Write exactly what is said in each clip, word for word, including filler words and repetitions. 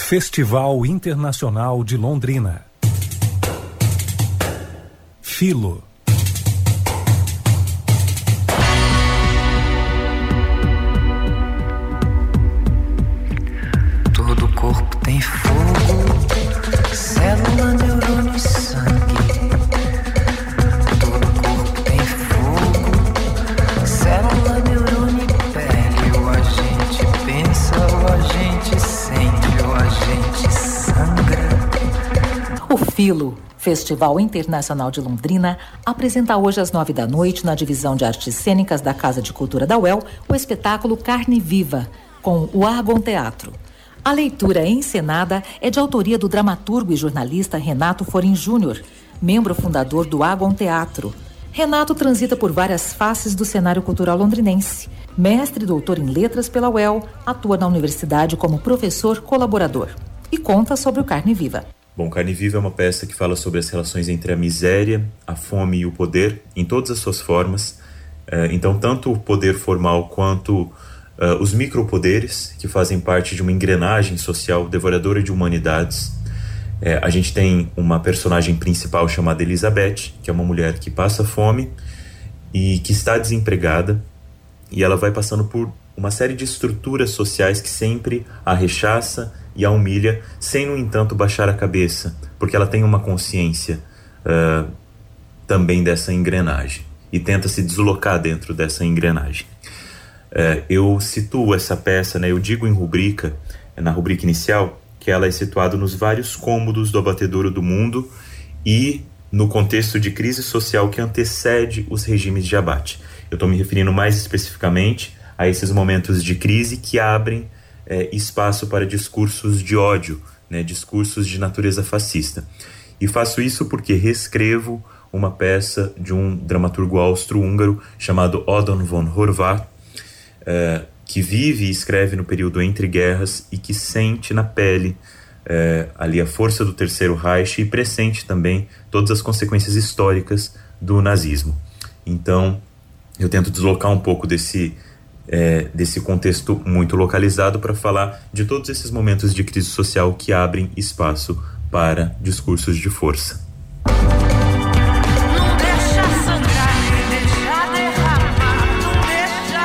Festival Internacional de Londrina. Filo. Todo corpo tem fogo, célula, neurônio e sangue. Todo corpo tem fogo, célula, neurônio e pele. Ou a gente pensa, ou a gente sente, ou a gente sangra. O Filo, Festival Internacional de Londrina, apresenta hoje às nove da noite, na divisão de artes cênicas da Casa de Cultura da U E L, o espetáculo Carne Viva, com o Argon Teatro. A leitura encenada é de autoria do dramaturgo e jornalista Renato Forin Júnior, membro fundador do Argon Teatro. Renato transita por várias faces do cenário cultural londrinense. Mestre e doutor em letras pela U E L, atua na universidade como professor colaborador e conta sobre o Carne Viva. Bom, Carne Viva é uma peça que fala sobre as relações entre a miséria, a fome e o poder, em todas as suas formas. Então, tanto o poder formal quanto uh, os micropoderes, que fazem parte de uma engrenagem social devoradora de humanidades. É, a gente tem uma personagem principal chamada Elizabeth, que é uma mulher que passa fome e que está desempregada, e ela vai passando por uma série de estruturas sociais que sempre a rechaça e a humilha, sem, no entanto, baixar a cabeça, porque ela tem uma consciência uh, também dessa engrenagem e tenta se deslocar dentro dessa engrenagem. Uh, eu situo essa peça, né, eu digo em rubrica, na rubrica inicial, que ela é situada nos vários cômodos do abatedouro do mundo e no contexto de crise social que antecede os regimes de abate. Eu estou me referindo mais especificamente a esses momentos de crise que abrem É, espaço para discursos de ódio, né, discursos de natureza fascista. E faço isso porque reescrevo uma peça de um dramaturgo austro-húngaro chamado Odon von Horváth, é, que vive e escreve no período entre guerras e que sente na pele é, ali a força do Terceiro Reich e pressente também todas as consequências históricas do nazismo. Então, eu tento deslocar um pouco desse É, desse contexto muito localizado para falar de todos esses momentos de crise social que abrem espaço para discursos de força. Não deixa sangrar, deixa derramar, não deixa.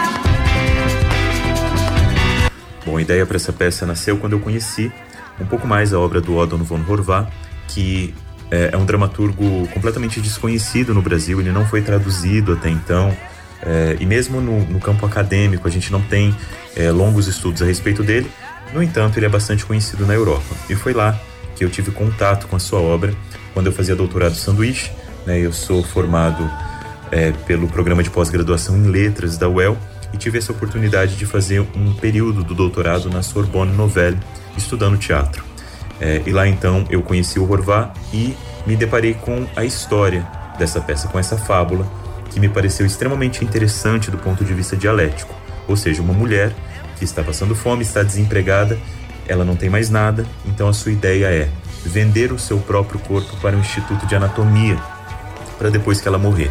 Bom, a ideia para essa peça nasceu quando eu conheci um pouco mais a obra do Odon von Horváth, que é, é um dramaturgo completamente desconhecido no Brasil, ele não foi traduzido até então. É, e mesmo no, no campo acadêmico a gente não tem é, longos estudos a respeito dele. No entanto, ele é bastante conhecido na Europa, e foi lá que eu tive contato com a sua obra quando eu fazia doutorado sanduíche, né? Eu sou formado é, pelo programa de pós-graduação em letras da U E L e tive essa oportunidade de fazer um período do doutorado na Sorbonne Nouvelle, estudando teatro. É, e lá então eu conheci o Horváth e me deparei com a história dessa peça, com essa fábula que me pareceu extremamente interessante do ponto de vista dialético. Ou seja, uma mulher que está passando fome, está desempregada, ela não tem mais nada, então a sua ideia é vender o seu próprio corpo para um instituto de anatomia, para depois que ela morrer.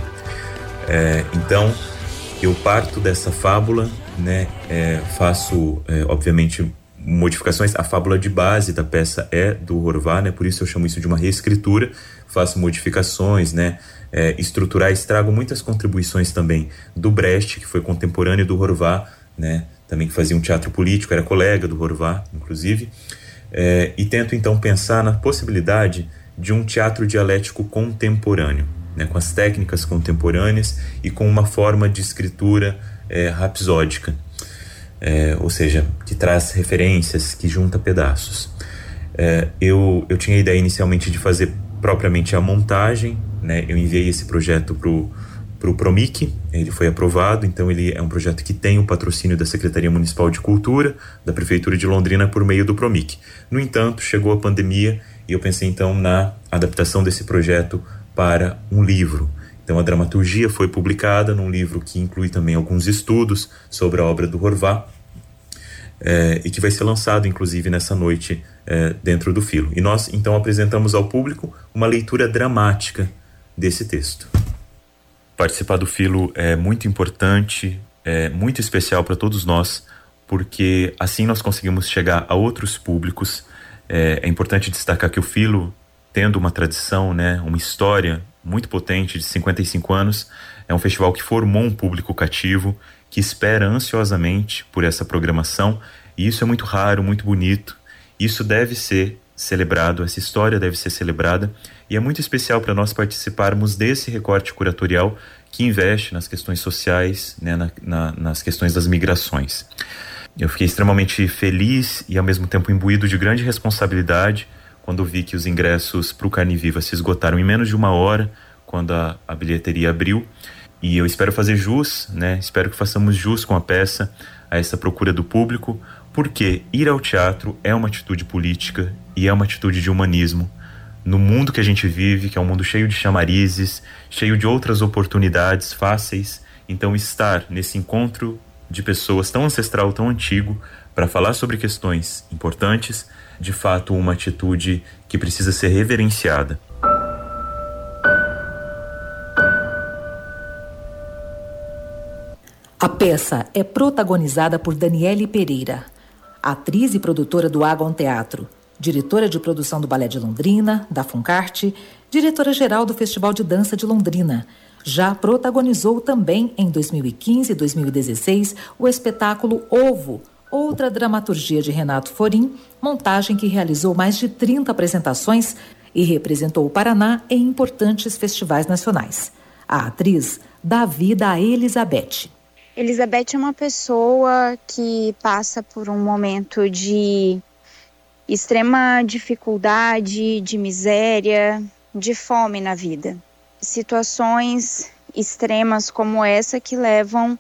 É, então, eu parto dessa fábula, né, é, faço, é, obviamente, modificações. A fábula de base da peça é do Horváth, né, por isso eu chamo isso de uma reescritura, faço modificações, né, É, estruturais, trago muitas contribuições também do Brecht, que foi contemporâneo do Horváth, né, também que fazia um teatro político, era colega do Horváth, inclusive, é, e tento então pensar na possibilidade de um teatro dialético contemporâneo, né, com as técnicas contemporâneas e com uma forma de escritura é, rapsódica, é, ou seja, que traz referências, que junta pedaços. É, eu, eu tinha a ideia inicialmente de fazer propriamente a montagem, né? Eu enviei esse projeto para o Promic, ele foi aprovado, então ele é um projeto que tem o patrocínio da Secretaria Municipal de Cultura, da Prefeitura de Londrina, por meio do Promic. No entanto, chegou a pandemia e eu pensei então na adaptação desse projeto para um livro. Então a dramaturgia foi publicada num livro que inclui também alguns estudos sobre a obra do Horváth, É, e que vai ser lançado, inclusive, nessa noite é, dentro do Filo. E nós, então, apresentamos ao público uma leitura dramática desse texto. Participar do Filo é muito importante, é muito especial para todos nós, porque assim nós conseguimos chegar a outros públicos É, é importante destacar que o Filo, tendo uma tradição, né, uma história muito potente de cinquenta e cinco anos, é um festival que formou um público cativo, que espera ansiosamente por essa programação, e isso é muito raro, muito bonito. Isso deve ser celebrado, essa história deve ser celebrada, e é muito especial para nós participarmos desse recorte curatorial que investe nas questões sociais, né, na, na, nas questões das migrações. Eu fiquei extremamente feliz e ao mesmo tempo imbuído de grande responsabilidade quando vi que os ingressos para o Carne Viva se esgotaram em menos de uma hora, quando a, a bilheteria abriu. E eu espero fazer jus, né? Espero que façamos jus com a peça a essa procura do público, porque ir ao teatro é uma atitude política e é uma atitude de humanismo. No mundo que a gente vive, que é um mundo cheio de chamarizes, cheio de outras oportunidades fáceis, então estar nesse encontro de pessoas tão ancestral, tão antigo, para falar sobre questões importantes, de fato uma atitude que precisa ser reverenciada. A peça é protagonizada por Daniele Pereira, atriz e produtora do Agon Teatro, diretora de produção do Balé de Londrina, da Funcarte, diretora-geral do Festival de Dança de Londrina. Já protagonizou também, em dois mil e quinze e dois mil e dezesseis, o espetáculo Ovo, outra dramaturgia de Renato Forim, montagem que realizou mais de trinta apresentações e representou o Paraná em importantes festivais nacionais. A atriz dá vida a Elizabeth. Elizabeth é uma pessoa que passa por um momento de extrema dificuldade, de miséria, de fome na vida. Situações extremas como essa que levam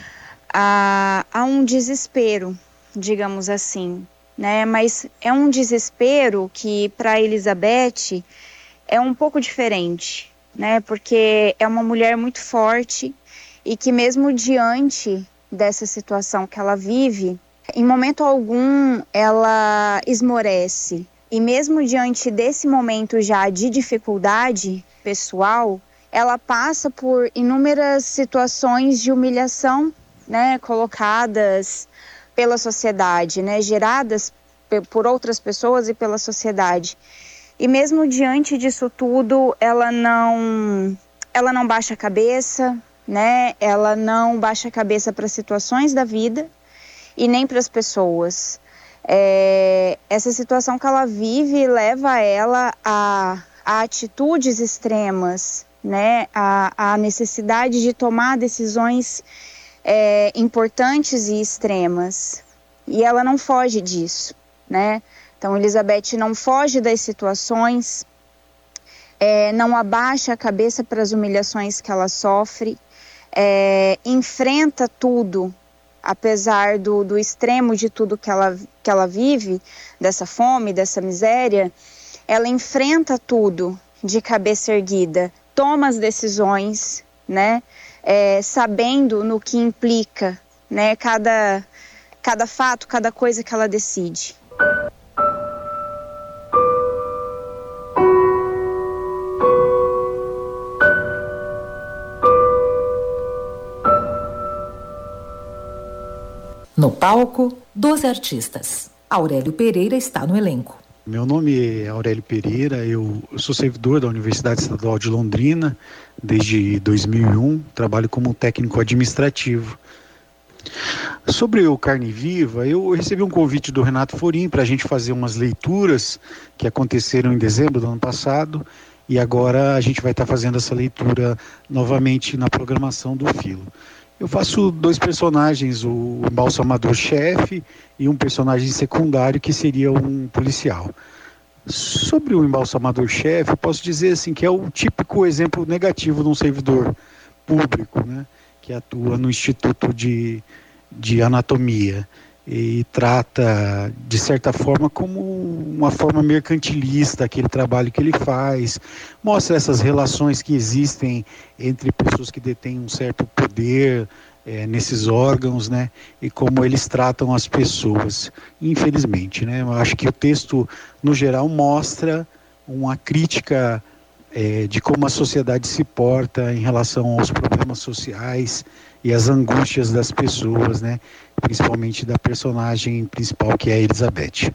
a, a um desespero, digamos assim, né? Mas é um desespero que para Elizabeth é um pouco diferente, né? Porque é uma mulher muito forte e que mesmo diante dessa situação que ela vive, em momento algum ela esmorece. E mesmo diante desse momento já de dificuldade pessoal, ela passa por inúmeras situações de humilhação, né, colocadas pela sociedade, né, geradas por outras pessoas e pela sociedade. E mesmo diante disso tudo, ela não, ela não baixa a cabeça, né, ela não baixa a cabeça para as situações da vida e nem para as pessoas. É, essa situação que ela vive leva ela a, a atitudes extremas, né? a, a necessidade de tomar decisões é, importantes e extremas. E ela não foge disso, né? Então, Elizabeth não foge das situações, é, não abaixa a cabeça para as humilhações que ela sofre, é, enfrenta tudo. Apesar do, do extremo de tudo que ela, que ela vive, dessa fome, dessa miséria, ela enfrenta tudo de cabeça erguida, toma as decisões, né, é, sabendo no que implica, né, cada, cada fato, cada coisa que ela decide. No palco, doze artistas. Aurélio Pereira está no elenco. Meu nome é Aurélio Pereira, eu sou servidor da Universidade Estadual de Londrina desde dois mil e um, trabalho como técnico administrativo. Sobre o Carne Viva, eu recebi um convite do Renato Forim para a gente fazer umas leituras que aconteceram em dezembro do ano passado, e agora a gente vai estar fazendo essa leitura novamente na programação do Filo. Eu faço dois personagens, o embalsamador-chefe e um personagem secundário que seria um policial. Sobre o embalsamador-chefe, eu posso dizer assim, que é o típico exemplo negativo de um servidor público, né, que atua no Instituto de, de Anatomia e trata, de certa forma, como uma forma mercantilista aquele trabalho que ele faz, mostra essas relações que existem entre pessoas que detêm um certo poder é, nesses órgãos, né, e como eles tratam as pessoas, infelizmente, né. Eu acho que o texto, no geral, mostra uma crítica é, de como a sociedade se porta em relação aos problemas sociais e as angústias das pessoas, né, principalmente da personagem principal, que é a Elizabeth.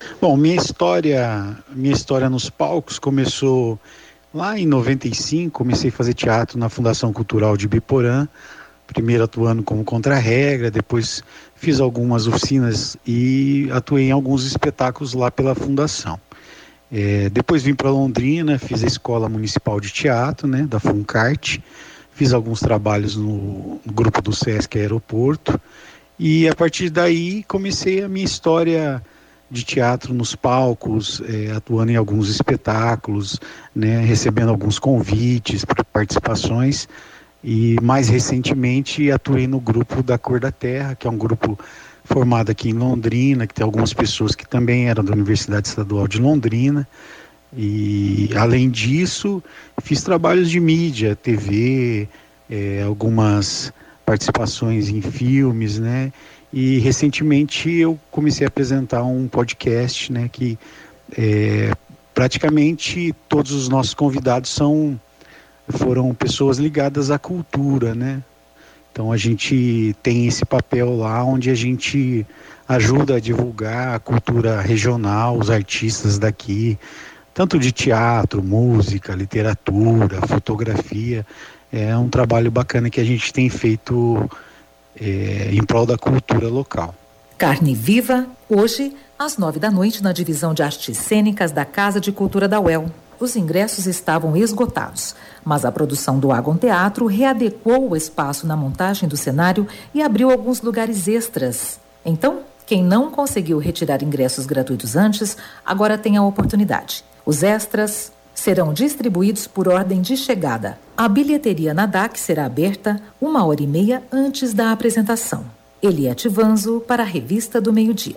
Bom, minha história, minha história nos palcos começou lá em noventa e cinco, comecei a fazer teatro na Fundação Cultural de Biporã, primeiro atuando como contra-regra, depois fiz algumas oficinas e atuei em alguns espetáculos lá pela Fundação. É, depois vim para Londrina, fiz a Escola Municipal de Teatro, né, da Funcart, fiz alguns trabalhos no, no grupo do Sesc Aeroporto e a partir daí comecei a minha história de teatro nos palcos, é, atuando em alguns espetáculos, né, recebendo alguns convites para participações e mais recentemente atuei no grupo da Cor da Terra, que é um grupo formado aqui em Londrina, que tem algumas pessoas que também eram da Universidade Estadual de Londrina. E além disso, fiz trabalhos de mídia, T V, é, algumas participações em filmes, né? E recentemente eu comecei a apresentar um podcast, né? Que é, praticamente todos os nossos convidados são, foram pessoas ligadas à cultura, né? Então a gente tem esse papel lá onde a gente ajuda a divulgar a cultura regional, os artistas daqui, tanto de teatro, música, literatura, fotografia. É um trabalho bacana que a gente tem feito é, em prol da cultura local. Carne Viva, hoje, às nove da noite, na divisão de artes cênicas da Casa de Cultura da U E L. Os ingressos estavam esgotados, mas a produção do Agon Teatro readequou o espaço na montagem do cenário e abriu alguns lugares extras. Então, quem não conseguiu retirar ingressos gratuitos antes, agora tem a oportunidade. Os extras serão distribuídos por ordem de chegada. A bilheteria na D A C será aberta uma hora e meia antes da apresentação. Eliette Vanzo para a Revista do Meio-Dia.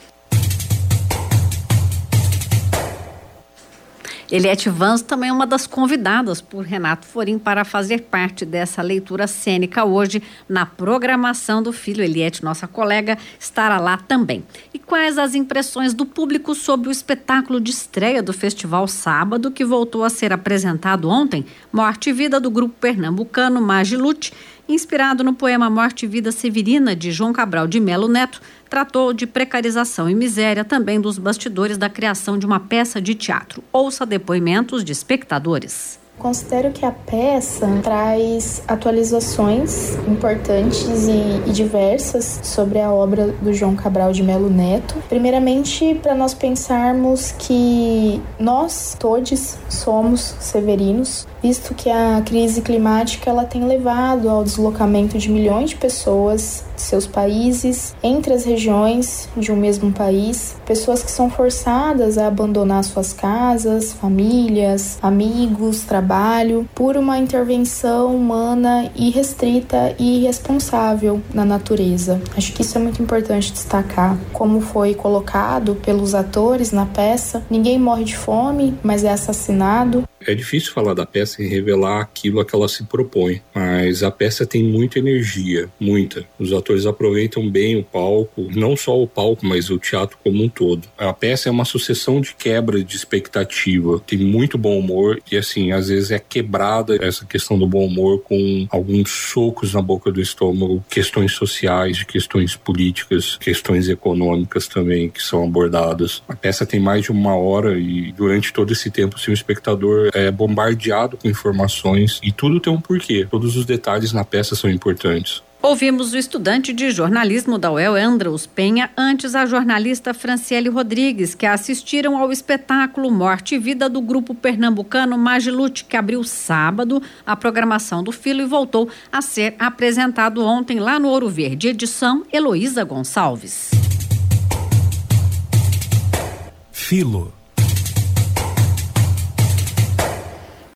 Eliette Vanzo também é uma das convidadas por Renato Forim para fazer parte dessa leitura cênica hoje na programação do Filho. Eliette, nossa colega, estará lá também. E quais as impressões do público sobre o espetáculo de estreia do Festival Sábado, que voltou a ser apresentado ontem? Morte e Vida, do grupo pernambucano Magilute, inspirado no poema Morte e Vida Severina, de João Cabral de Melo Neto, tratou de precarização e miséria, também dos bastidores da criação de uma peça de teatro. Ouça depoimentos de espectadores. Considero que a peça traz atualizações importantes e, e diversas sobre a obra do João Cabral de Melo Neto. Primeiramente, para nós pensarmos que nós todos somos severinos, visto que a crise climática ela tem levado ao deslocamento de milhões de pessoas de seus países, entre as regiões de um mesmo país, pessoas que são forçadas a abandonar suas casas, famílias, amigos, trabalho, por uma intervenção humana irrestrita e irresponsável na natureza. Acho que isso é muito importante destacar. Como foi colocado pelos atores na peça, ninguém morre de fome, mas é assassinado. É difícil falar da peça e revelar aquilo a que ela se propõe, mas a peça tem muita energia, muita. Os atores aproveitam bem o palco, não só o palco, mas o teatro como um todo. A peça é uma sucessão de quebra de expectativa, tem muito bom humor e assim, às vezes é quebrada essa questão do bom humor com alguns socos na boca do estômago, questões sociais, questões políticas, questões econômicas também que são abordadas. A peça tem mais de uma hora e durante todo esse tempo, se o espectador é bombardeado com informações e tudo tem um porquê. Todos os detalhes na peça são importantes. Ouvimos o estudante de jornalismo da U E L, Andros Penha, antes a jornalista Franciele Rodrigues, que assistiram ao espetáculo Morte e Vida do grupo pernambucano Magilute, que abriu sábado a programação do Filho e voltou a ser apresentado ontem lá no Ouro Verde. Edição Heloísa Gonçalves. Filo.